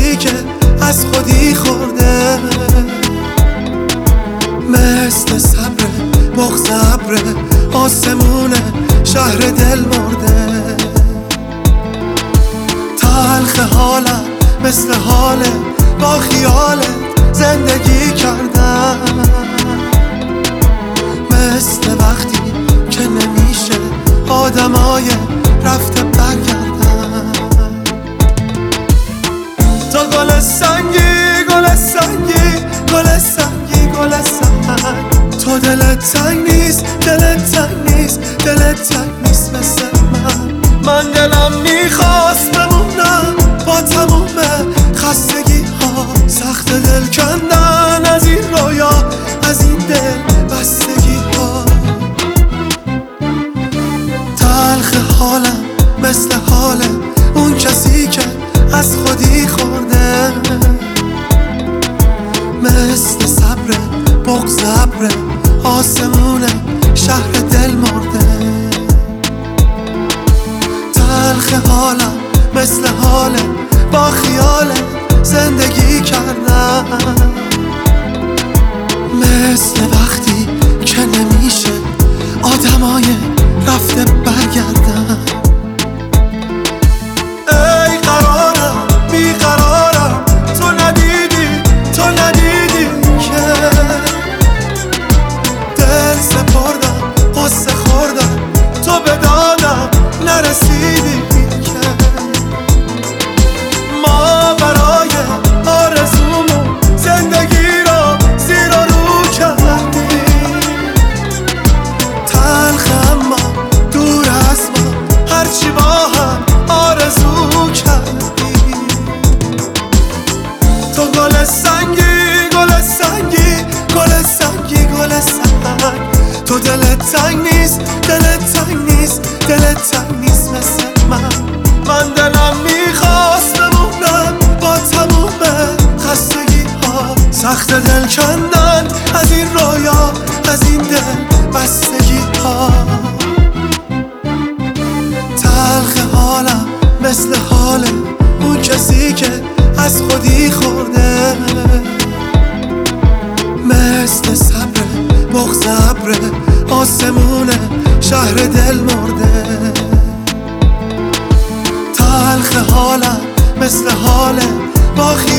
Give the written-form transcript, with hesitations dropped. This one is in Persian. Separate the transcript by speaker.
Speaker 1: کسی که از خودی خورده، مثل صبر بغض ابر آسمون شهر دل مرده. تلخ حالم مثل حال با خیالت زندگی کردم، مثل وقتی که نمیشه آدمای رفته برگردن. تو گل سنگی گل سنگی گل سنگی گل سنگ، تو دلت تنگ نیست دلت تنگ نیست دلت تنگ نیست مثل من دلم میخواست بمونم با تموم خستگی ها، سخت دل کندن از این رویا از این دل بستگی ها. تلخ حالم مثل حال اون کسی که از خودی خورده، مثل صبر بغض ابر آسمون شهر دل مرده. تلخ حالم مثل حال با خیال زندگی کردم، مثل وقتی که نمیشه آدمای رفته برگردن. ای قرارم بیقرارم تو ندیدی که دل سپردم قصه خوردم تو به دادم نرسیدی که ما برای آرزومون زندگی رو زیر و رو کردیم. تلخ اما دور از ما هرچی با هم آرزو کردیم. تو گل سنگی گل سنگی گل سنگی گل سنگ، تو دلت تنگ نیست دلت تنگ نیست دلت تنگ نیست مثل من دلم میخواست بمونم با تموم خستگی ها، سخت دل کندن از این رویا از این دل بستگی ها. تلخ حالم مثل حال اون کسی که از خودی خورده، مثل صبر بغض ابر آسمون شهر دل مرده. تلخ حالم مثل حال با